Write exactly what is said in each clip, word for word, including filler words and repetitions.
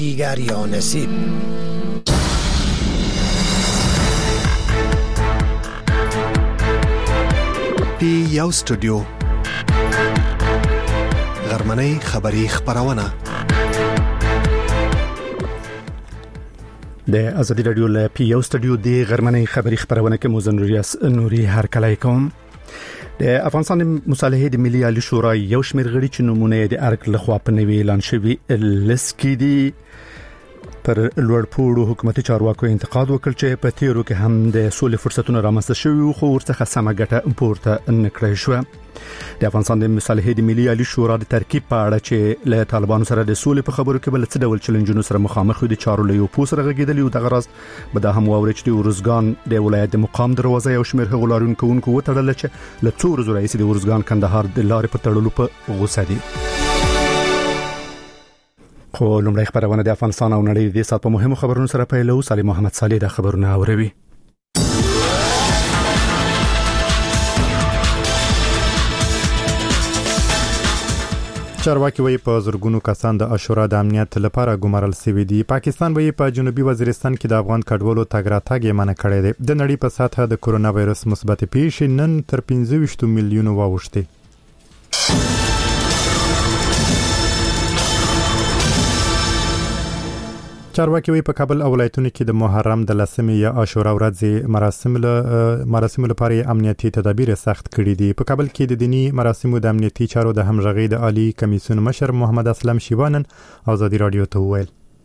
دیگر یا نصیب. پی یو استودیو غرمنۍ خبری خبرونه د ازادي رادیو له پی یو استودیو د غرمنۍ خبری خبرونه کې موزن ریاس نوري هر کله کوم د افغانستان مصالحه د ملي عالی شورا یو شمېر غړي چې نمونه د ارګ له خوا په نوي اعلان شوی لسکی دي پر لوړ پوړو حکومتي چارواکو انتقاد وکړ چې په تیرو کې هم د سولې فرصتونو رامنځته شوي خو ورڅخه سمه ګټه پورته نکړای شو. د افغانستان د مصالحه د ملي عالی شورا د ترکیب په اړه چې له طالبانو سره د سولې په خبرو کې بل څه ډول چیلنجونو سره مخامخ دي چارو له یو پوس راغېدلی او د غرض به د هم واوري چې د ورزګان د ولایت د مقام دروازه یو شمېر هغولارون کوونکو وتړل چې له څو ورځې راځي د ورزګان کندهار د لارې په تړلو په غوسه دي. خو لومړی خبرونه د افغانستان او نړۍ د سات په مهمو خبرونو سره پیلو. سالم محمد صالح د خبرونه اوروي. چارواکي وایي په زرګونو کسان د عاشورا د امنیت لپاره ګمارل شوي دي. پاکستان وایي په جنوبي وزیرستان کې د افغان کډوالو تګ راتګ یې منع کړی دی. د نړۍ په سطحه د کورونا وایرس مثبت پیښې نن تر پنځه ویشت میلیونو واوښتې. چارواکي وایي په کابل او ولایتونو کې د محرم د لسمې یا عاشورا ورځې مراسم له مراسم لپاره امنیتي تدابیر سخت کړي دي. په کابل کې د دینی مراسمو د امنیتي چارو د همغږي د عالی کمیسیون مشر محمد اسلم شیوانن آزادی رادیو ته وویل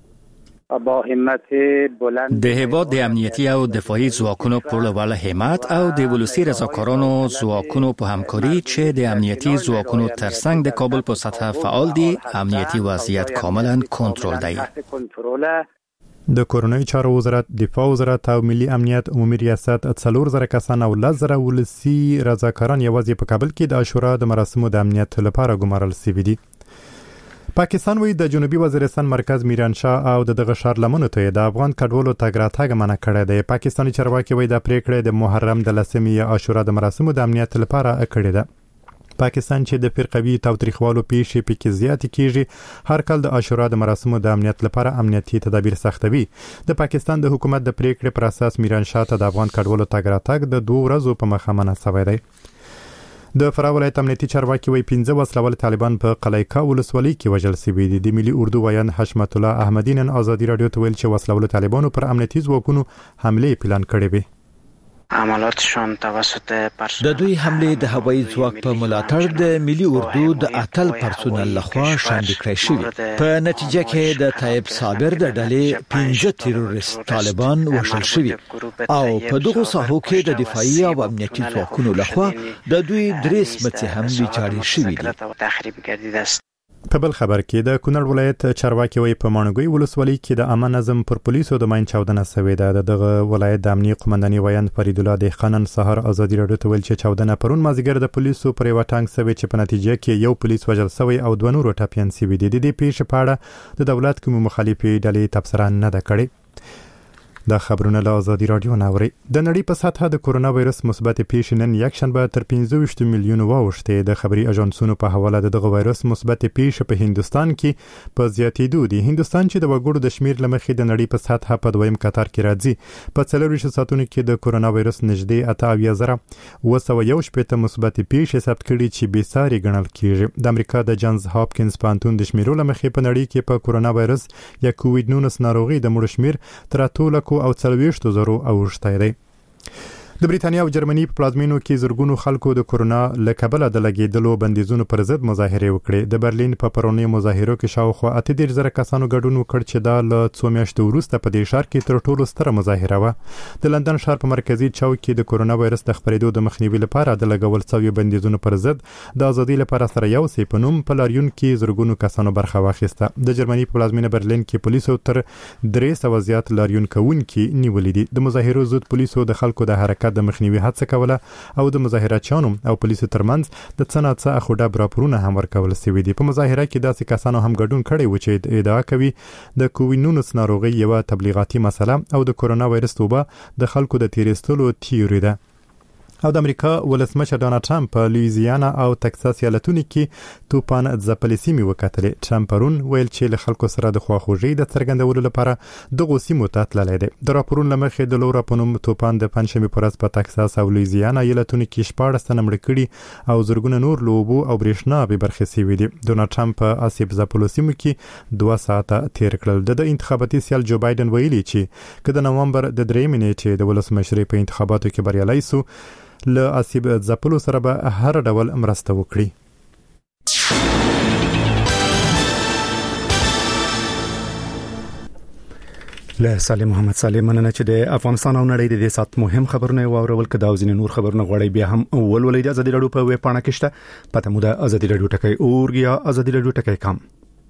با همت بلند د هیواد د امنیتي او دفاعي ځواکونو په لور همت او د ولسی رضاکارانو ځواکونو په همکاري چې د امنیتي ځواکونو ترڅنګ د کابل په سطح فعال دي امنیتي وضعیت کاملا کنټرول دی. د کورونای چارو وزارت، دفاع وزارت او ملي امنیت عمومي ریاست څلور زره کسان او لزره ولسی رضاکاران یوازې په کابل کې د عاشورا د مراسمو د امنیت لپاره ګمارل شوي دي. پاکستان وایي د جنوبي وزیرستان مرکز میران شاه او دغه ښار لمنو ته د افغان کډوالو تګ راتګ منع کړی دی. پاکستاني چارواکي وایي د پریکړې د محرم د لسمې یا عاشورا د مراسمو د امنیت لپاره کړې ده. پاکستان چې د فرقوي تاوتریخوالو پیښې پکې زیات کیږي هر کله د عاشورا د مراسمو د امنیت لپاره امنیتي تدابیر سختوي. د پاکستان د حکومت د پریکړې پر اساس میران شاه ته د افغان کډوالو تګ راتګ د دوه ورځو په مخه منع شوی دی. د فراه ولایت امنیتي چارواکي وایي پنځه وسلوال طالبان په قلعه ولسوالۍ کې وژل شوي دي. د ملي اردو ویان حشمت الله احمدی نن آزادی رادیو ته ویل چې وسلوال طالبانو پر امنیتي ځواکونو حمله پلان کړې وي. عملاتشان توسط د دوی حمله د هوایي ځواک په ملاتړ د ملي اردو د اتل پرسونل لخوا شاندې کړې شوې. په نتیجه کې د طیب صابر د ډلې پنځه تروریست طالبان وژل شوي او په دغه ساحو کې د دفاعي او امنیتي ځواکونو لخوا د دوی درې سمڅې هم ویجاړې شوې دي. په بل خبر کې د کونړ ولایت چارواکي وایي په مانګوي ولسوالۍ کې د امن نظم پر پولیسو د ماین چاودنه شوې ده. دغه ولایت د امنیتي قومنداني ویان فرید الله د خانن سحر آزادی رادیو ته ویل چې چاودنه پرون مازیګر د پولیسو پر یو ټانک شوی چې په نتیجه کې یو پولیس وژل شوی او دوه نور ټاپیان شوي دي. د دې پیښې په اړه د دولت کوم مخالفي ډلې تبصره نه ده کړې. دا خبرونه له آزادی رادیو ناوري. د نړۍ په سطحه د کورونا وایرس مثبت پیښې نن یک شنبه تر پنځه ویشت میلیونو واوښتې. د خبري اژانسونو په حواله د دغه وایرس مثبت پیښې په هندستان کې په زیاتېدو دي. هندستان چې د وګړو د شمیر لمخې د نړۍ په سطحه په دویم قطار کې راځي. په څلور ویشت ساعتونو کې د کورونا وایرس نږدې اته اویا زره اوه سوه یو شپېته مثبت پیښې ثبت کړي چې بې ساري ګڼل کېږي. د امریکا د جانز هاپکینز پوهنتون د شمیرو لمخې په نړۍ کې په کورونا وایرس یا کووډ نولس ناروغي د مړو شمیر تر اتو لکو او څلوېښتو زرو اوښتی دی. د بریتانیا او جرمني په پلازمینو کې زرګونو خلکو د کورونا له کبله د لګیدلو بندیزونو پر ضد مظاهره وکړې. د برلین په پرونی مظاهرو کې شاوخوا اته دېرش زره کسانو ګډون وکړ چې دا له څو میاشتو وروسته په دې ښار کې تر ټولو ستره مظاهره وه. د لندن ښار په مرکزي چوک کې د کورونا وایرس د خپرېدو د مخنیوي لپاره د لګول شویو بندیزونو پر ضد د ازادي لپاره سره یو سی په نوم په لاریون کې زرګونو کسانو برخه واخیسته. د جرمني په پلازمینه برلین کې پولیسو تر درې سوه زیات لاریون کوونکي نیولي دي. د مظاهرو ضد پولیسو د خلکو د حرکت د مخنیوي هڅه کوله او د مظاهراتچیانو او پولیسو ترمنځ د څه ناڅه اخوډه راپورونه هم ورکول شوي دي. په مظاهره کې داسې کسانو هم ګډون کړی و چې ادعا کوي د کووډ نولس ناروغي یوه تبلیغاتي مسله او د کورونا وایرس توبه د خلکو د تیریستلو تیوري ده. او د امریکا ولسمشر ډونالد ټرمپ په لویزیانا او تکساس ایالتونو کې توپان ځپلې سیمې وکړلې. ټرمپ پرون ویل چې له خلکو سره د خواخوږۍ د څرګندولو لپاره دغه سیمو ته تللی دی. د راپورونو لمخې د لورا په نوم توپان د پنځشنبه په ورځ په تکساس او لویزیانا ایالتونو کې شپاړس تنه مړ کړي او زرګونه نور له اوبو او برېښنا به برخې شوي دي. ډونالد ټرمپ په آسیب ځپلو سیمو کې دوه ساعته تیر کړل. د انتخاباتي سیال جو بایدن ویلي چې که د نومبر د درېیمې نیټې د ولسمشرۍ په انتخاباتو کې بریالی سو له آسیب ځپلو سره به هر ډول مرسته وکړي. له سالم محمد سالم مننه چې د افغانستان او نړۍ د دې سات مهم خبرونه واورول کده او ځینې نور خبرونه غوړي بیا هم ولولې د ازادي رادیو په ویب پاڼه کې شته. پته مو د ازادي رادیو ټکی اورګیا ازادي رادیو ټکی کام.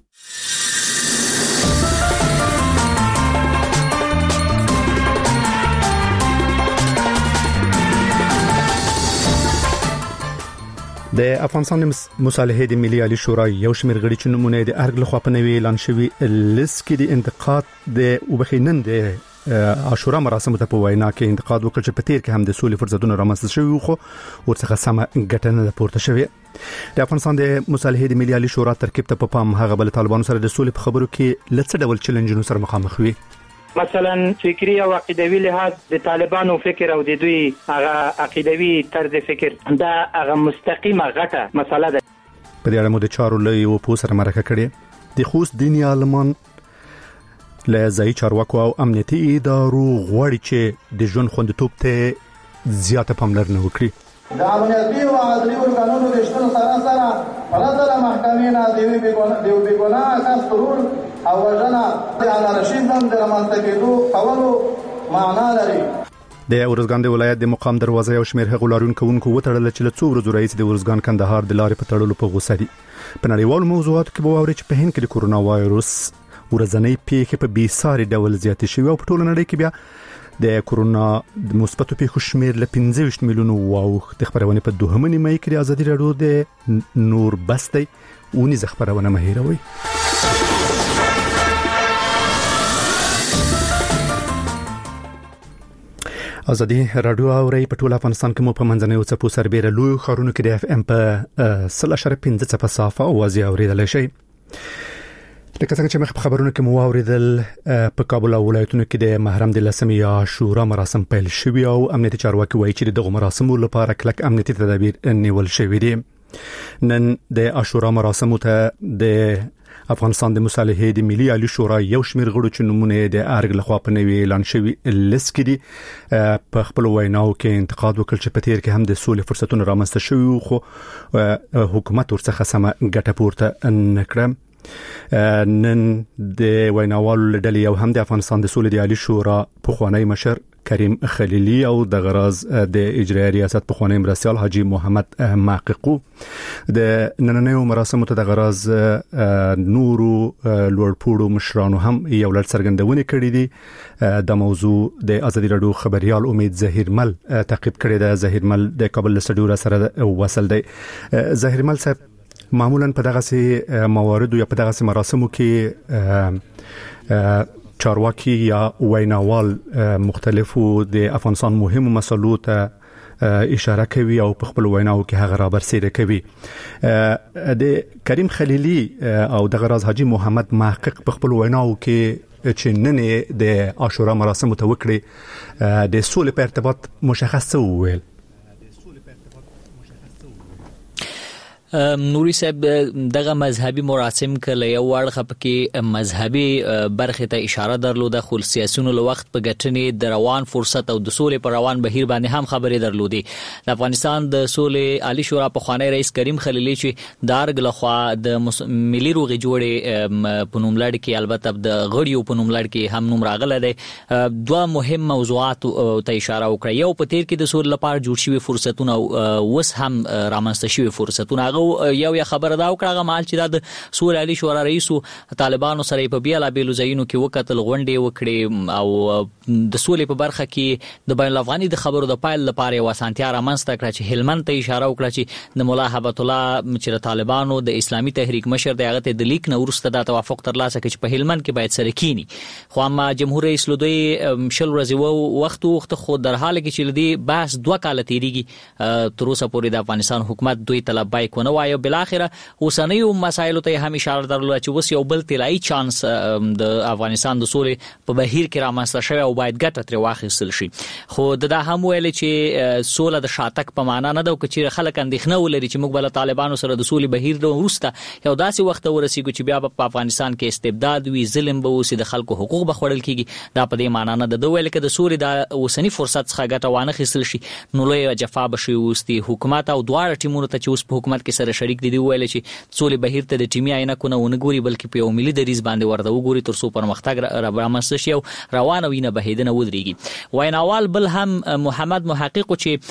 د افغانستان مصالحه د ملي عالی شورا یو شمېر غړي چې نمونه د ارګ لخوا په نوي اعلان شوی لیست کې د انتقاد د وبخینن د عاشورا مراسم ته په وینا کې انتقاد وکړ چې په تیر کې هم د سولې فرصتونه رامنځته شوي خو ورڅخه سم ګټنه پورته شوی. د افغانستان د مصالحه د ملي عالی شورا ترکیب ته په پام هغه بل طالبانو سره د سولې په خبرو کې لڅ ډول چیلنجونو سره مخامخ وي. مثلا فکری او عقیدوي لحاظ د طالبانو فکر او د دوی هغه عقیدوي طرز فکر دا هغه مستقیمه غټه مسله ده. په دې اړه مو د چارو لوی او پوسره مرکه کړې. د خوست دیني عالمان له ځای چارواکو او امنیتي ادارو غواړي چې د ژوند خوندیتوب ته زیاته پاملرنه وکړي. د امنیتي او عدلي ارګانونو د شتون سره سره پرته د محکمې نه د یو بې ګناه کس ترور او وژنه د انارشیزم د رامنځته کېدو کولو معنا لري. د اورزګان د ولایت د مقام دروازه یو شمېر هغو لاریونکو وتړل چې له څو ورځو راهیسې د اورزګان کندهار د لارې په تړلو په غوسه دي. په نړیوالو موضوعاتو کې به واوري چې په هند کې د کورونا وایروس ورځنۍ پیښې په بې ساري ډول زیاتې شوې او په ټوله نړۍ کې بیا د کورونا د مثبتو پیښو شمېر له پنځه ویشت میلیونو واوښت. د خبرونه په دوهمه نیمه کې د ازادي رادیو د نور بستی ونیزه خبرونه مهیروي. ازادي رادیو اوري په ټول افغانستان کې مو په منځنۍ چپو سربېره لوی خارونو کې د اف ام په صفر اشاریه پنځه چپه صافه او وازي اوریدل شي. لکه څنګه چې مخ په خبرونو کې مو اوریدل په کابل او ولایتونو کې د محرم د لسمې عاشورا مراسم پیل شوي او امنیتي چارواکي وایي چې دغه مراسمو لپاره کلک امنیتي تدابیر نیول شوي دي. نن د عاشورا مراسمو ته د افغانستان د مصالحه د ملي عالی شورا یو شمېر غړو چې نمونه د ارګ لخوا په نوي اعلان شوی لیست کې دي په خپل ویناو کې انتقاد وکړ چې په تیر کې هم د سولې فرصتونه رامنځته شوي خو حکومت ورڅخه سم ګټه پورته نکړه. نن د ویناوالو ډلې یو هم د افغانستان د سولې د عالی شورا پخوانی مشر کریم خلیلی او د غراز د اجرایي ریاست پخوانی مرستیال حاجی محمد محققو د نننیو مراسمو ته د غراز نورو لوړپوړو مشرانو هم یو لړ څرګندونې کړې دي. د موضوع د ازادي رادیو خبريال امید ظهیرمل تعقیب کړی دی. ظهیرمل د کابل سټډیو سره وصل دی. ظهیرمل صاحب معمولا په دغه سي مواردو یا په دغه سي مراسمو کې چارواکي یا ویناوال مختلفو د افغانستان مهمو مسلو ته اشاره کوي او په خپل ویناو کې هغه را برسېره کوي. د کریم خلیلی او د غراز حاجی محمد محقق په خپل ویناو کې چې نن د عاشورا مراسم ته وکړي د سولې په ارتباط مشخص وویل. نوري صاحب دغه مذهبي مراسم کله یو ورخه پکې مذهبي برخه ته اشاره درلوده خو سیاسيونو له وخت په ګټنې د روان فرصت او د سولې پر روان بهیر باندې هم خبرې درلودي. د افغانستان د سولې عالی شورا په خوانی رئیس کریم خلیلی چې دارګ لخوا د ملي روغي جوړې په نوم لړ کې البته د غړیو په نوم لړ کې هم نوم راغله دي. دوه مهم موضوعات ته اشاره وکړه. یو په تیر کې د سولې لپاره جوړ شوی فرصتونه او وس هم رامنځته شوی فرصتونه هغه یو یا خبره دا وکړه مال چې د سولې عالی شورا رئیس طالبانو سره په بیل بیل ځایونو کې وکتل غونډې وکړي او د سولې په برخه کې د بین الافغاني د خبرو د پایل لپاره واسانتیا رامنځته کړه چې هلمند ته اشاره وکړه چې د مولا هبت الله چې طالبانو د اسلامي تحریک مشر د هغه د لیک نه ورسته د توافق ترلاسه کړي چې په هلمند کې باید سره کینی خو اما جمهور رئیس لودي شل ورځې وو وخت وخت خو در حال کې چې لدی بحث دوه کال تیریږي تر اوسه پورې د افغانستان حکومت دوی طلب بای کو نه وایو بل اخره اوسنیو مسایلو ته هم اشاره درلوده چې وس یو بل طلایي چانس د افغانستان د سولې په بهیر کې رامنځته شوی او باید ګټه تر واخیستل شي خو دا هم ویل چې سوله د شاتک په معنا نه ده چې خلک اندېښنه ولري چې موږ بل طالبانو سره د سولې بهیر د ورسته یو داسې وخت ورسیږي چې بیا په افغانستان کې استبداد وي ظلم به وسي د خلکو حقوق به خورل کیږي دا په دې معنی نه ده ویل کې د سوري د اوسنی فرصت څخه ګټه وانه خېسل شي نو لوی جفا بشي وستي حکومت او دواړه ټیمونو ته چې اوس په حکومت کې سره شریک دي دی ویل چې سولې بهیر ته د ټیمي عینه کو نه ونګوري بلکې په یو ملي دریز باندې ورته وګوري تر څو پرمختګ را برامسته شي او روانه وینه بهیدنه ودرېږي ویناوال بل هم محمد محقق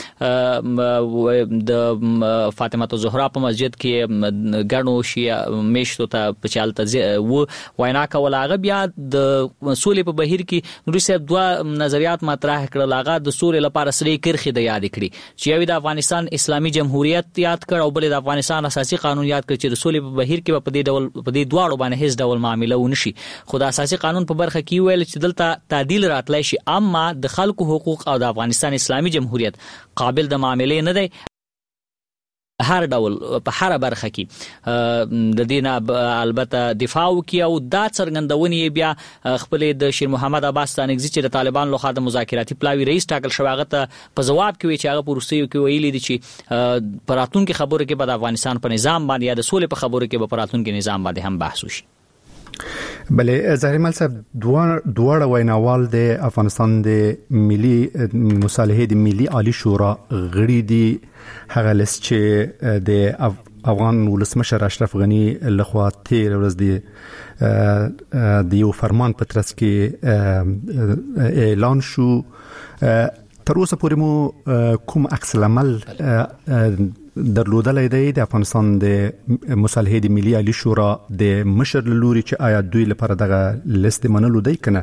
چې د فاطمه الزهرا په مسجد کې ګڼو شي میشتو ته په چالتته و وینا کوله هغه بیا د سولې په بهیر کې نوري صاحب دوه نظریات مطرح کړل هغه د سولې لپاره سړي کرخي د یاد کړي چې یو د افغانستان اسلامي جمهوریت یاد کړ او بل د افغانستان اساسي قانون یاد کړ چې د سولې په بهیر کې په دې ډول په دې دواړو باندې هیڅ ډول معاملې ونشي خو د اساسي قانون په برخه کې ویل چې دلته تعدیل راتلای شي اما د خلکو حقوق او د افغانستان اسلامي جمهوریت قابل د معاملې نه دی هر ډول په هر برخه کې د دینه البته دفاع وکي او دا څرګندونې بیا خپل د شیر محمد عباس تانګزي چې د طالبان لخوا د مذاکراتي پلاوی رئیس ټاکل شوی هغه ته په جواب کې چې هغه پروسیو کې ویلي دي چې پراتون کې خبره کې به د افغانستان په نظام باندې یا د سولې په خبره کې به پراتون کې نظام باندې هم بحث وشي بلې ظاهر مل صاحب دوه ویناوال د افغانستان د ملي مصالحه د ملي عالی شورا غړي دي هغه لس چې د افغان ولسمشر اشرف غنی لخوا تیر ورځ دی د یو فرمان په ترڅ کې اعلان شو تر اوسه پورې مو کوم عکس العمل درلودلای دی د افغانستان د مصالحه د ملي عالی شورا د مشر لوري چې آیا دوی لپاره دغه لیست منلو دی کنه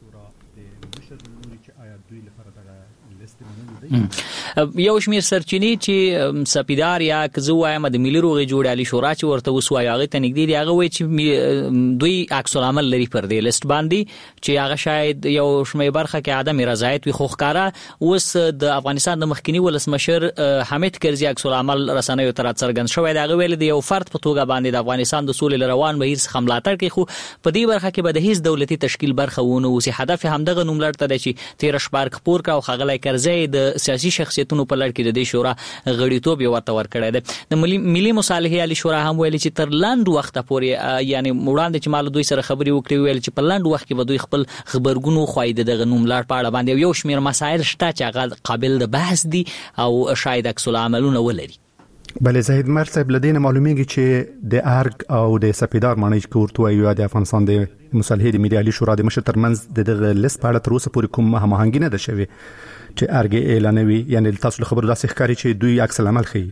یو شمیر سرچینی چې سپیدار یا کزوایم د ملي روغې جوړ علی شورا چې ورته وسوای هغه ته نګدي دی هغه وای چې دوی عکس العمل لري پر دې لیست باندې چې هغه شاید یو شمیر برخه کې عدم رضایت وي خو ښکارا اوس د افغانستان د مخکنی ولسمشر حامد کرزي عکس العمل رسنیو تر څرګند شوی دی هغه ویل دی یو فرد په توګه باندې د افغانستان د سولې روان بهیر څخه ملاتړ کوي خو په دې برخه کې به د هیڅ دولتي تشکیل برخه ونه اوسي هدف همدغه نوم لرته دی چې تیر شپار خپور کا او خغلای کرزي د سیاسي شخصیتونو په لړ کې د دې شورا غړیتوب یو ورته ورکړی دی د ملي ملي مصالحه علی شورا هم ویل چې تر لاند وخت پورې یعنی وړاندې چې مال دوی سره خبري وکړي ویل چې په لاند وخت کې به دوی خپل خبرګونو خوایده د غنوم لړ پاړه باندې یو شمیر مسایل شته چې هغه قابل د بحث دي او شاید عکس العملونه ولري بلې زاهد مر صاحب لدينا معلومیږي چې د ارګ او د سپیدار معنی کوړتو یو د افغانستان د مصالحه د ملي عالی شورا د مشر ترمنځ د دغه لیست په اړه تر اوسه پورې کوم هماهنګي نه ده شوی چې ارګ اعلانوي یعنی تاسو خبر داسې ښکاری چې دوی عکس العمل خي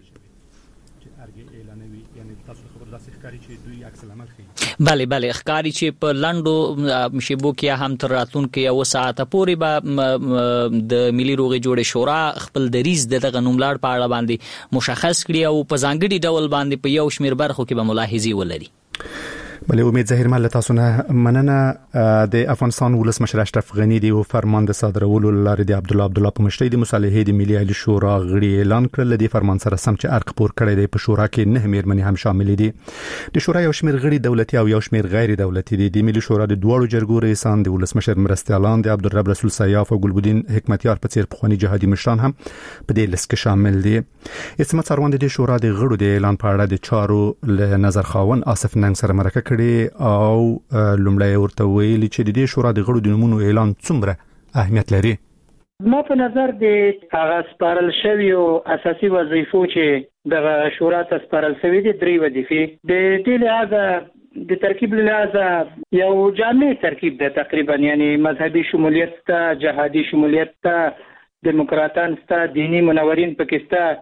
بله بله ښکاری چې په لندو شیبو کې هم تر راتلونکو یو ساعت پورې به د ملي روغې جوړې شورا خپل دریز دغه نوملړ په اړه باندې مشخص کړي او په ځانګړي ډول باندې په یو شمیر برخو کې به ملاحظي ولري بلې امید ظاهر مل تاسو نه مننه د افغانستان ولسمشر اشرف غنی دی او فرمان د صادرولو لارې د عبد الله عبد الله په مشرۍ د مصالحه د ملي عالی شورا غړي اعلان کړل د فرمان سره سم چې ارق پور کړی دی په شورا کې نه مېرمنې هم شامل دي د شورا یو شمیر غړي دولتي او یو شمیر غیر دولتي دي د ملي شورا د دوړو جرګو رئیسان د ولسمشر مرستيالان د عبدالرب رسول سیاف او ګلبدین حکمتیار په څیر پخوانی جهادي مشران هم په دې لیست کې شامل دي اسمت څروند د شورا د غړو د اعلان په اړه د چارو له نظر خاون آصف ننګ سره مرکه کړي او لومړی ورته ویلي چې د دې شورا د غړو د نومونو اعلان څومره اهمیت لري ما په نظر د هغه سپارل شوی او اساسي وظیفو چې د شورا ته سپارل شوی دي درې وظیفې د دې لحاظه د ترکیب لحاظه یو جامع ترکیب ده تقریبا یعنی مذهبي شمولیت ته جهادي شمولیت ته دموکراتان ته دینی منورین پکسته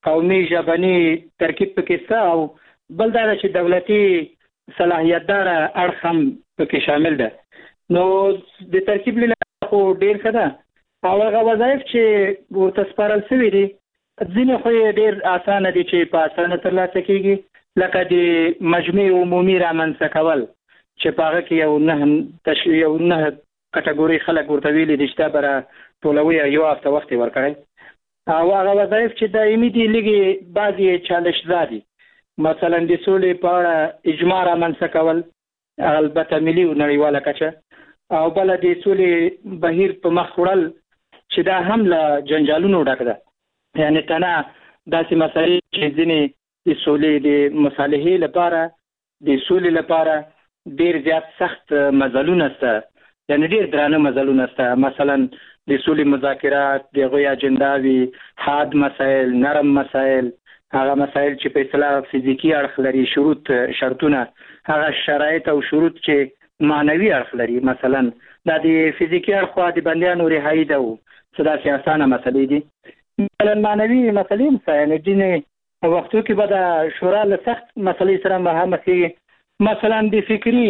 قومي ژبني ترکیب پکې شته او بل دا چې دولتي صلاحیتدار اړخ هم پکې شامل ده. نو د ترکیب له خو ډیر ښه ده او هغه وظایف چې ورته سپارل شوي دي ځینې خو یې ډیر اسانه دي چې په اسانه ترلاسه کیږي، لکه د مجمع عمومي رامنځته کول چې په هغه کې یو نه تشریح یو نه کټګوري خلک ورته ویلي دي چې دا به راټولوي یو هفته وخت یې ورکړی او هغه وظایف چې دایمي دي لږې بعضې یې چالشزا دي، مثلا د سولې په اړه اجماع رامنځته کول البته ملي او نړیواله کچه او بله د سولې بهیر په مخ وړل چې دا هم له جنجالونو ډک ده. یعنی تنه داسې مسایل چې ځینې د سولې د مصالحې لپاره د سولې لپاره ډیر زیات سخت مزلونه شته، یعنی ډیر درانه مزلونه شته، مثلا د سولې مذاکرات د هغوی اجنډا وي، حاد مسایل، نرم مسایل، هغه مسایل چې په اصطلاح فزیکي اړخ لري، شروط شرطونه، هغه شرایط او شروط چې معنوي اړخ لري. مثلا دا د فزیکي اړخ د بندیانو رهایي ده او څه داسې اسانه مسلې دي. مثلا معنوي مسلې هم یعنې ځینې وختو کې به د شورا له سخت مسلې سره مخامخ کېږي، مثلا د فکري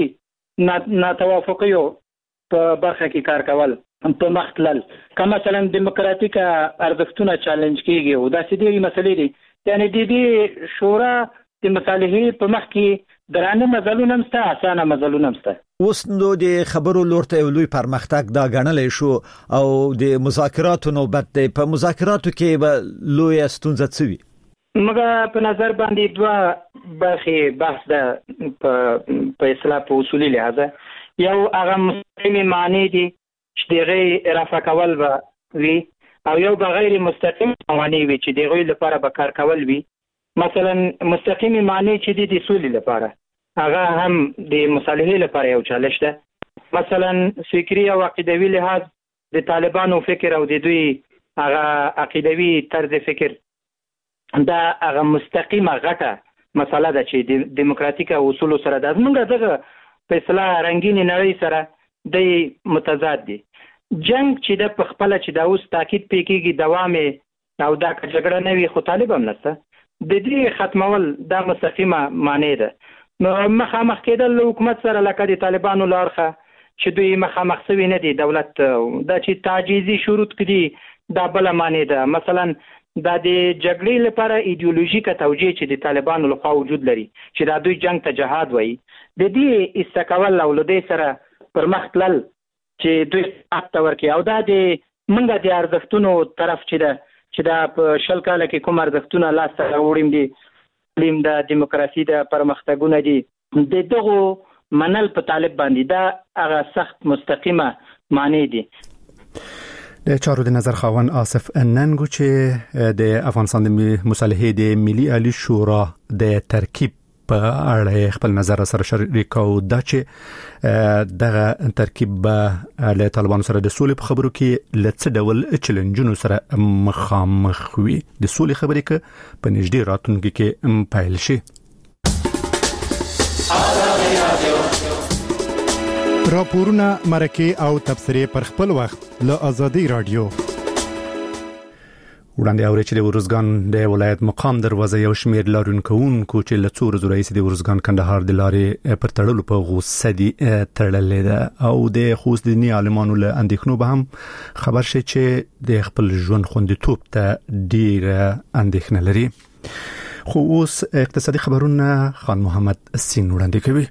ناتوافقیو په برخه کې کار کول په مخ تلل، که مثلا دیموکراتیک ارزښتونه چالنج کېږي او داسې ډېرې مسلې دي. یعنې د دې شورا د مصالحې په مخ کې درانه مزلونه هم شته، اسانه مزلونه هم شته. اوس نو د خبرو لور ته یو لوی پرمختګ دا ګڼلی شو او د مذاکراتو نوبت دی. په مذاکراتو کې به لویه ستونزه څه وي؟ موږ په نظر باندې دوه برخې بحث ده په اصطلاح په اصولي لحاظه. یو هغه مستقیمې معنی دي چې د هغې رفع کول به وي او یو به غیر مستقیم معنی وي چې د هغوی لپاره به کار کول وي. مثلا مستقیمې معنی چې دي د سولې لپاره هغه هم د مصالحې لپاره یو چالش ده. مثلا فکري او عقیدوي لحاظ د طالبانو فکر او د دوی هغه عقیدوي طرز فکر دا هغه مستقیمه غټه مسله ده چې د دیموکراتیک اصولو سره ده. موږ دغه په اصطلاح رنګینې نړۍ سره د متضاد دي. جنگ چې د په خپله چې دا اوس تاکید پې کېږي دوام او دا که جګړه نه وي خو طالب هم نشته، د دې ختمول دا مستقیمه معنی ده. نو مخامخ کېدل له حکومت سره لکه د طالبانو له اړخه چې دوی مخامخ سوي نه دي دولت دا چې تعجیزي شروط کړي دا بله معنی ده. مثلا دا د جګړې لپاره ایدیولوژیکه توجیه چې د طالبانو لخوا وجود لري چې دا دوی جنگ ته جهاد وایي، د دې استکول او له دې سره پر مخ تلل چې دوی حق ته ورکړي او دا د موږ د ارزښتونو طرف چې ده چې دا په شل کاله کې کوم ارزښتونه لاسته راوړیم دي، تعلیم د دیموکراسي د پرمختګونه دي، د دغو منل په طالب باندې دا هغه سخت مستقیمه معنی دي. د چارو د نظر خاوند آصف ننګو چې د افغانستان د مصالحې د ملي عالی شورا د ترکیب په اړه خپل نظر سره شریک او دا چې دغه ترکیب به له طالبانو سره د سولې په خبرو کې لڅ ډول چیلنجونو سره مخامخ وي. د سولې خبرې کې په نږدې راتلونکي کې پایل شي. راپورونه مرکه او تبصره پر خپل وخت له آزادي رادیو. وړاندې اوري چې د ورزګان د ولایت مقام دروازه یو شمیر لارونکوونکو چې له څو ورځې راهیسې د ورزګان کندهار د لارې پر تړلو په غوسه دي تړلې ده او د خوست دیني عالمانو له اندېښنو به هم خبر شي چې د خپل ژوند خوندیتوب ته ډېره اندېښنه لري. خو اوس اقتصادي خبرونه خان محمد سین وړاندې کوي.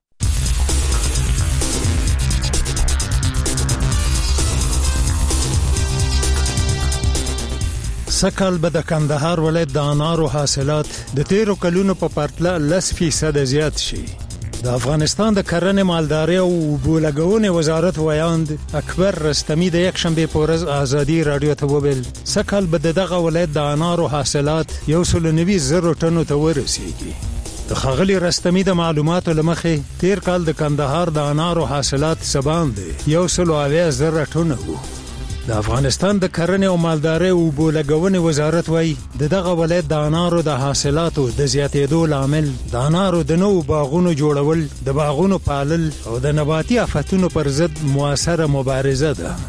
سکهال به د کندهار ولایت د انارو حاصلات د تیرو کلونو په پرتله لس فیصد زیات شي. د افغانستان د کرنې مالداري او بولګونې وزارت ویاند اکبر رستمی د یک شنبه په ورځ آزادي رادیو ته وویل سکهال به دغه ولایت د انارو حاصلات یو سل نوي زره ټنو ته ورسیږي. د خغلی رستمی د معلوماتو لمخې تیر کال د کندهار د انارو حاصلات سبان دي یو سل اویا زره ټنو وو. د افغانستان د کرنې او مالدارۍ او بولګونې وزارت وايي د دغه ولایت د انارو د حاصلاتو د زیاتېدو لامل د انارو د نوو باغونو جوړول، د باغونو پالل او د نباتي آفتونو پر ضد موثره مبارزه ده.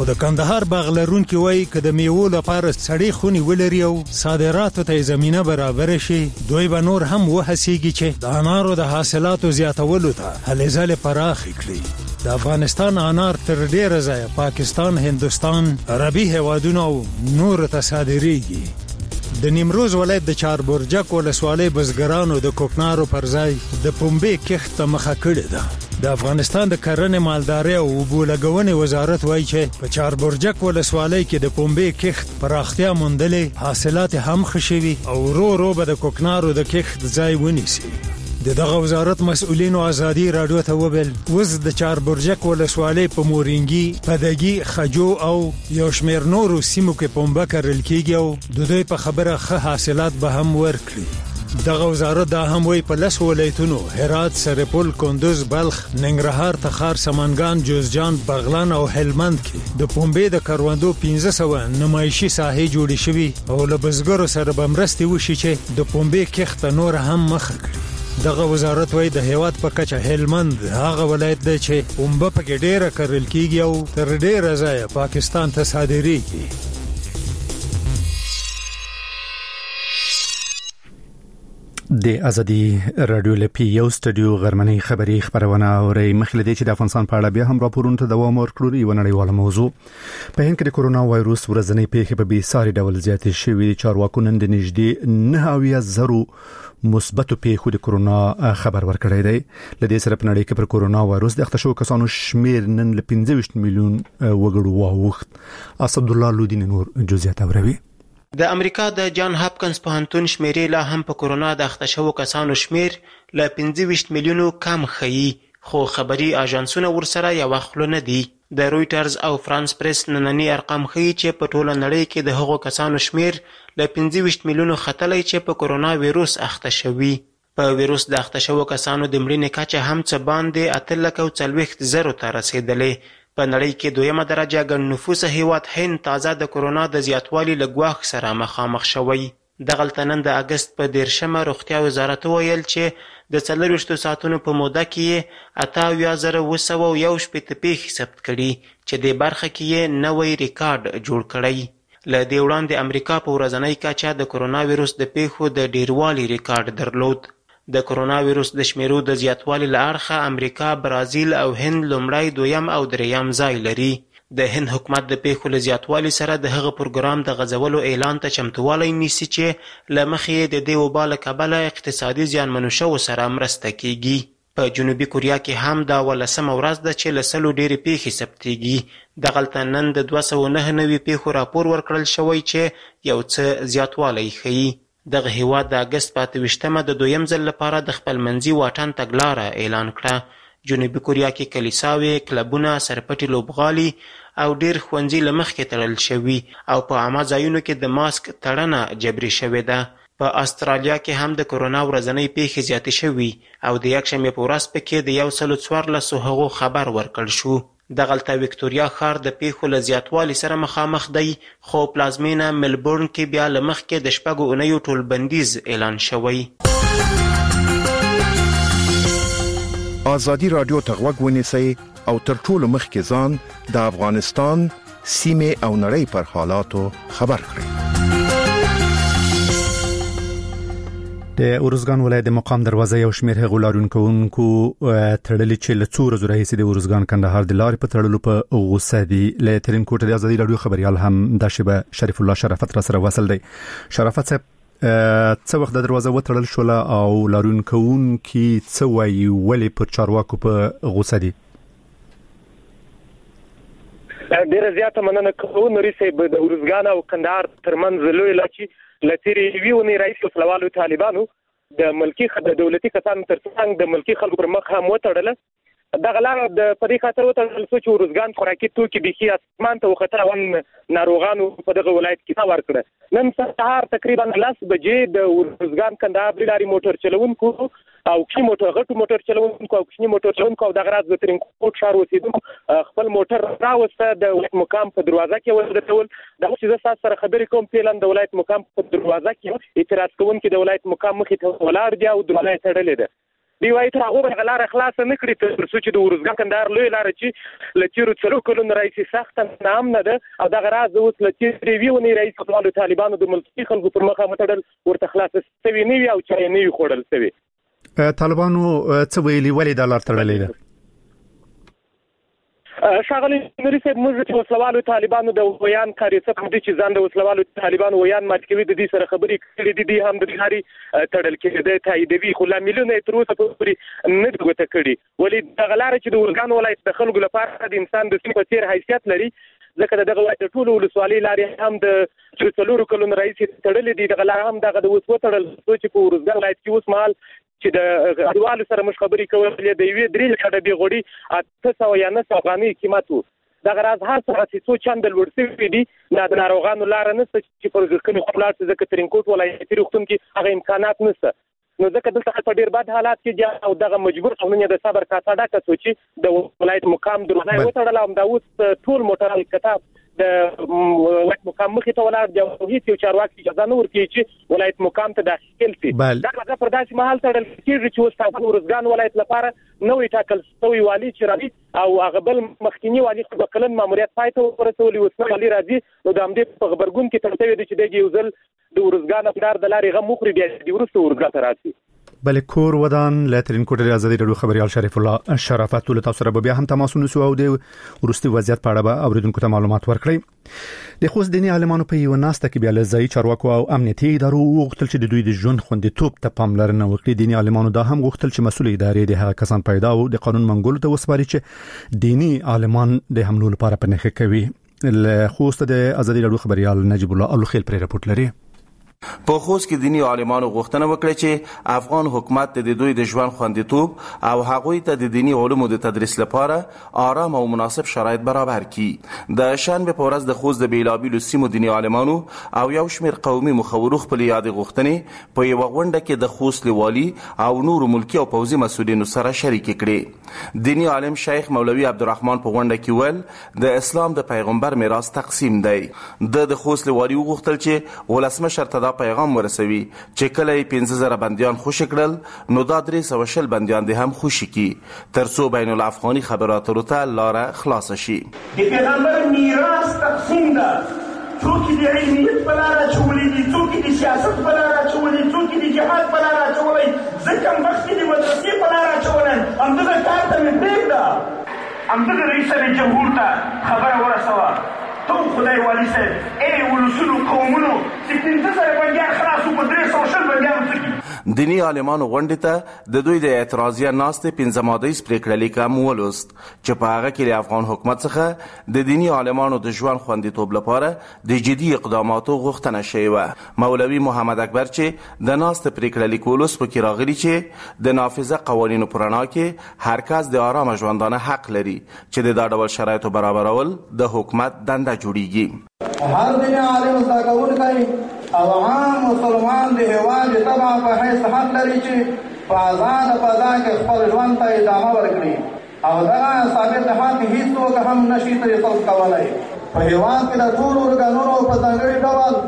خو د کندهار باغ لرونکي وایي که د میوو لپاره سړې خونې ولري او صادراتو ته زمینه برابر شي دوی به نور هم وهڅېږي چې د انارو د حاصلاتو زیاتولو ته هلې ځلې پراخې کړي. د افغانستان انار تر ډیره ځایه پاکستان، هندوستان، عربي هیوادونو او نورو ته صادریږي. د نیمروز ولایت د چاربرجک ولسوالۍ بزګرانو د کوکنارو پر ځای د پنبې کښت ته مخه کړې ده. د افغانستان د کرنې، مالدارۍ او اوبو لګونې وزارت وایي چې په چاربرجک ولسوالۍ کې د پنبې کښت پراختیا موندلې، حاصلات هم ښه شوي او ورو ورو به د کوکنارو د کښت ځای ونیسي. د دغه وزارت مسؤلینو ازادي راډیو ته وویل اوس د چاربرجک ولسوالۍ په مورینګي، پدګي، خجو او یو شمېر نورو سیمو کې پنبه کرل کېږي او د دوی په خبره ښه حاصلات به هم ورکړي. دغه وزارت دا هم وایي په لسو ولایتونو هرات، سرپل، کندوز، بلخ، ننګرهار، تخار، سمنګان، جوزجان، بغلان او هلمند کې د پنبې د کروندو پنځه سوه نمایشي ساحې جوړې شوي او له بزګرو سره به مرستې وشي چې د پنبې کښت نور هم مخه کړي. دغه وزارت وایي د هیواد په کچه هلمند هغه ولایت دی چې پنبه پکې ډیره کرل کیږي او تر ډیره ځایه پاکستان ته صادریږي. د ازادي رادیو لپی یو سټډیو غرمنۍ خبری خبرونه اوري. مخکې دې چې د افغانستان په اړه بیا هم راپورونه ته دوام ورکړو. یو نړیواله موضوع په هند کې د کورونا وایروس ورځنی پیښې په بیساري ډول زیاتې شوې. چارواکو نن د نږدې نه اویا زرو مثبت پیښو د کورونا خبر ورکړی دی. لدې سره په نړۍ کې پر کورونا وایروس د اخته شوو کسانو شمیر نن ل پنځه ویشت میلیون وګړو واوښت. اسد الله لودین نور جزئیات اوروي. د امریکا د جان هاپکنز پوهنتون شمیرې لا هم په کورونا د اخته شوو کسانو شمیر له پنځه ویشت میلیونو کم ښیي، خو خبري اژانسونه ورسره یو خوله نه دي. د رویټرز او فرانس پریس نننی ارقام ښیي چې په ټوله نړۍ کې د هغو کسانو شمیر له پنځه ویشت میلیونو ختلی چې په کورونا ویروس اخته شوي. په ویروس د اخته شوو کسانو د مړینې کچه هم څه باندې اته لکه او څلوېښت زرو ته رسېدلې. په نړۍ کې دویمه درجه ګڼ نفوسه هیواد هند تازه د کورونا د زیاتوالي له ګواښ سره مخامخ شوی. دغلته نن د اګست په دېرشمه روغتیا وزارت وویل چې د څلرویشتو ساعتونو په موده کې یې اته اویا زره اوه سوه او یو شپېته پیښې ثبت کړي چې دې برخه کې یې نوی ریکارډ جوړ کړی. له دې وړاندې امریکا په ورځنۍ کچه د کورونا ویروس د پیښو د ډیروالي ریکارډ درلود. د کورونا ویروس د شمیرو د زیاتوالي له اړخه امریکا، برازیل او هند لومړی، دویم او دریم ځای لري. د هند حکومت د پیښو له زیاتوالي سره د هغه پروګرام د غځولو اعلان ته چمتووالی نیسي چې له مخې د دې وبا له کبله اقتصادي زیانمنو شوو سره مرسته کیږي. په جنوبي کوریا کې هم دا ولسمه ورځ ده چې له سلو ډېرې پیښې ثبتېږي. دغلته نن د دوه سوه نهه نوي پیښو راپور ورکړل شوی چې یو څه زیاتوالی ښیي. دغه هیواد د اګست په اته ویشتمه د دویم ځل لپاره د خپلمنځي واټن تګلاره اعلان کړه. جنوبي کوریا کې کلیساوې، کلبونه، سرپټي لوبغالي او ډیر ښوونځي له مخکې تړل شوي او په عامه ځایونو کې د ماسک تړنه جبري شوې ده. په استرالیا کې هم د کورونا ورځنۍ پیښې زیاتې شوي او د یکشنبې په ورځ پکې د یو سلو څوارلسو هغو خبر ورکړل شو. دغلته وکټوریا ښار د پیښو له زیاتوالي سره مخامخ دی، خو پلازمینه ملبورن کې بیا له مخکې د شپږو اونیو ټولبندیز اعلان شوی. ازادي راډیو ته غوږ ونیسئ او تر ټولو مخکې ځان د افغانستان سیمې او نړۍ پر حالاتو خبر کړئ. د اورزګان ولایت د مقام دروازه یو شمېر هغو لارونکو تړلي چې له څو ورځو راهیسې د اورزګان کندهار د لارې په تړلو په غوسه دي. له ترینکوټ د ازادي راډیو خبريال هم د شبه شریف الله شرافت را سره وصل دی. شرافت صاحب، څه وخت د دروازه وتړل شوله او لارونکوونکي څه وایي، ولې پر چارواکو په غوسه دي؟ ډیره زیاته مننه کوم. نوري صاحب، د اورزګان او کندهار ترمنځ لوی لاچی لتیری ویونی رئیس الوالو طالبانو د ملکی د دولتي کسانو ترڅنګ د ملکی خلکو پر مخ هم وتړل. دغه لار د پدې خاطر وتړل چې اورزګان خوراکي توکي بيخي اسمان ته وخته ون ناروغانو په دغه ولایت کې تا ورکړه. نن سهار تقریبا لس بجې د اورزګان کندهار لاري موټر چلوونکو او کی موټر غټو موټر چلوونکو او کشنی موټر چلوونکو او دغه راز د ترینکوټ ښار اوسیدونکو خپل موټر راوسته د ولایت مقام په دروازه کې ودرول. د اوس د سات سره خبرې کوم پیلن د ولایت مقام په دروازه کې اعتراض کوونکي د ولایت مقام مخې ته ولاړ دي او دروازه تړلې ده. دی وايي تر هغه به لار خلاص نه کړي تر څو چې د ورزګان کندهار لوی لار چې لچیرو څلو کلونو رئیس سخت نام نه ده او دا غراز اوس لچیرې ویونی رئیس طالبانو طالبانو د ملکی خلکو پر مخه متړل ورته خلاص سوي نه وي او چې نه وي خوړل سوي طالبانو څه ویلي ولې د لار تړلې ده شاغلی نوري صاحب موږ چې وسلوالو طالبانو د ویان کاریڅه په دې چې ځان د وسلوالو طالبانو ویان مات کوي د دې سره خبرې کړې دي د هم د لاري تړل کې د تاییدوي خو لا میلیونه تر اوسه پورې نه دغه کړي ولی د غلار چې د ورګان ولایت د خلکو لپاره د انسان د سیمه تیر حیثیت لري ځکه دغه وایي ټول ولسوالۍ لارې هم د څلورو کلونو رئیس تړلې دي د غلار هم دغه د وسو تړل چې په ورګان ولایت کې اوس مهال چې د اډوال سره مش خبرې کولې د یوې درې لکه د غوړي اته سو یا نه سو غانې قیمت دا غراز هر څه چې څو چند ورسې دي نه د ناروغانو لار نه چې پر ځکه خپلات ځکه ترینکوټ ولایتي روغتون کې هغه امکانات نشته نو ځکه دلته په ډیر بد حالات کې او دغه مجبور قانوني د صبر کا صدا کا چې د ولایت مقام دروازه وټړل او دا اوس ټول موټر کتاب د ولایت مقام مخې ته ولاړ دی هیڅ یو چارواکي اجازه نه ورکوي چې ولایت مقام ته داخل شي دا هغه پر داسې مهال تړل کېږي چې اوس تاسو ورزګان ولایت لپاره نوې ټاکل شوی والی چې راځي او هغه بل مخکینی والی خو کلن ماموریت پای ته ورسولي اوس والی راځي نو د همدې په خبرګون کې ترته وي چې د یو ځل د ورزګان په د لارې غو مخري بیا د ورسته ورګا ته راځي بل کور ودان لاترین کوټه ازادي رادیو خبريال شریف الله شرافت له تاسو سره بیا هم تماس ونیسو او د ورستي وضعیت په اړه به اوریدونکو ته معلومات ورکړي د خوست دینی عالمانو په یو ناسته کې بیا لزای چارواکو او امنیتي ادارو وغوښتل چې د دوی د ژوند خوندیتوب ته پاملرنه وکړي دینی عالمانو دا هم وغوښتل چې مسؤل ادارې د هغه کسان پیدا او د قانون منګولو ته وسپاري چې دینی عالمان د حملو لپاره پنهخه کوي له خوست د ازادي رادیو خبريال نجیب الله الخیل پر رپورت لري په خوست کې دینی عالمانو غوښتنه وکړه چې افغان حکومت د دوی د ژوند خوندیتوب او هغوی ته د دینی علومو د تدریس لپاره آرام او مناسب شرایط برابر کړي د شنبه په ورځ د خوست د بیلابیلو سیمو دینی عالمانو او یو شمېر قومي مخورو خپل یاد غوښتنې په یو غونډه کې د خوست والي او نور ملکی او پوځي مسؤلینو سره شریک کړي دینی عالم شیخ مولوی عبدالرحمن په غونډه کې ویل د اسلام د پیغمبر میراث تقسیم دی د د خوست والي وغوښتل چې ولسمشر ته پیغام ورسوي چې کله یې پنځه زره بندیان خوشی کړل نو دا درې سوه شل بندیان دې هم خوشی کی ترڅو بین الافغاني خبراتو ته لاره خلاص شي د پیغمبر میراث تقسیم ده څوک د علمیت په لاره چولې دي څوک د سیاست په لاره چولې څوک د جهاد په لاره چولې ځکه مخکې د مدرسې په لاره چولې همدغه کار ته مې پرېږده همدغه رئیس جمهور ته خبره ورسوه تو خدای والی صاحب ای ولسونو قومونو چې پنځه زره بندیان خلاصو په درې سوه شل بندیانو څه دینی عالمانو غونډې ته د دوی د اعتراضیه ناستې پنځه مادهیز پریکړه لیک هم ولوست چې په هغه کې د افغان حکومت څخه د دینی عالمانو د ژوند خوندیتوب لپاره د جدي اقداماتو غوښتنه شوې وه مولوي محمد اکبر چې د ناستې پریکړه لیک ولوست پکې راغلي چې د نافذه قوانینو په رڼا کې هر کس د آرامه ژوندانه حق لري چې د دا ډول شرایطو برابرول د حکومت دنده جوړیږي هر دین عالم زده کوونکی او عام مسلمان د هیواد تبع په حیث حق لري چې په آزاد فضا کې خپل ژوند ته ادامه ورکړي او دغه ثابت حق هیڅوک هم نشي ترې کولای په هیواد کې د ټولو ارګانونو په ځانګړي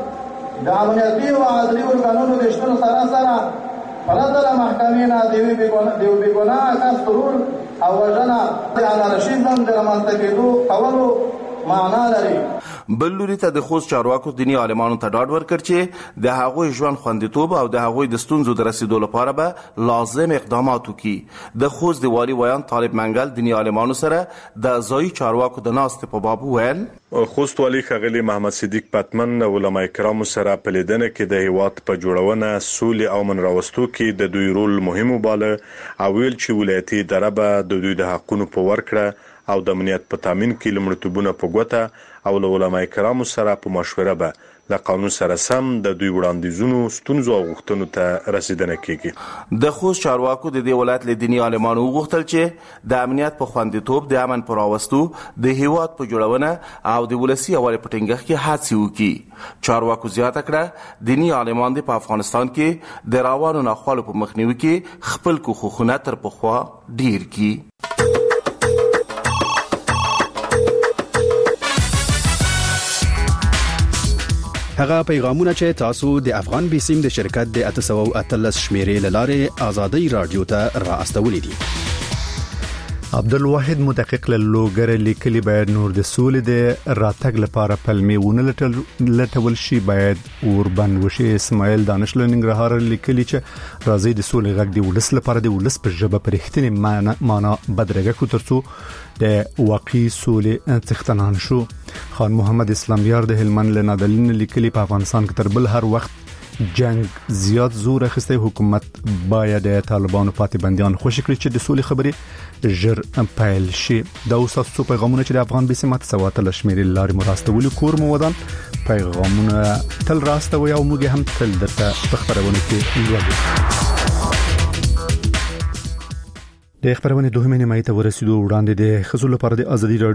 ډول د امنیتي او عدلي ارګانونو د شتون سره سره پرته له محکمې نه د یو بې ګناه کس ترور او وژنه د انارشیزم د رامنځته کېدو کولو معنا لري بل لوري ته د خوست چارواکو دینی عالمانو ته ډاډ ورکړ چې د هغوی ژوند خوندیتوب او د هغوی د ستونزو د رسیدو لپاره به لازم اقدامات وکړي د خوست د والي ویان طالب منګل دینی عالمانو سره د ځایي چارواکو د ناستې په باب وویل خوست والي ښاغلي محمد صدیق پتمن علماء کرامو سره په لیدنه کې د هیواد په جوړونه سولې او من راوستو کې د دوی رول مهم وباله او ویل چې ولایتي اداره به د دوی د حقونو په ورکړه او د امنیت په تامین کې لمړتوبونه په ګوته او له علماء کرامو سره په مشوره به له قانون سره سم د دوی وړاندیزونو ستونزو او غوښتنو ته رسیدنه کیږي د خوست چارواکو د دې ولایت له دینی عالمانو غوښتل چې د امنیت په خوندیتوب د امن پر راوستو د هیواد په جوړونه او د ولسی اول په ټینګښت کې هڅې وکړي چارواکو زیاته کړه دینی عالمان په افغانستان کې د راوانو ناخوالو په مخنیوي کې خپل کوښښونه تر پخوا ډیر کړي هغه پیغامونه چې تاسو د افغان بیسیم د شرکت د اتسو اتلس شمیرې لاره ازادي رادیو ته را استولې دي. عبدالواحد مدقق لوګر لیکلي باید نور د سولې د راتګ لپاره پلمې ونه لټول شي، باید اوربن وشي. اسماعیل دانش لنګرهار لیکلي چې راځي د سولې غږ دی ولس لپاره د ولس په ژبه پرېښتنې معنا بدرګه کو ترڅو د واقعي سولې څښتنان شو. خان محمد اسلام یار د هلمند لنادلین لیکلي په افغانستان کې تر بل هر وخت جنگ زیات زور اخیسته، حکومت باید د طالبانو پاتې بنديان خوشی کړي چې د سولې خبرې ژر پیل شي. دا اوس تاسو پیغامونه چې د افغان بیسمات سوات لشمیرې لارې مراستولي کور مو ودان پیغامونه تل راستوي او موږ هم تل درته په خبرونه کې لوګو. د خبرونه دوه مینه مایته ورسېدو وړاندې د خزو لپاره د ازادي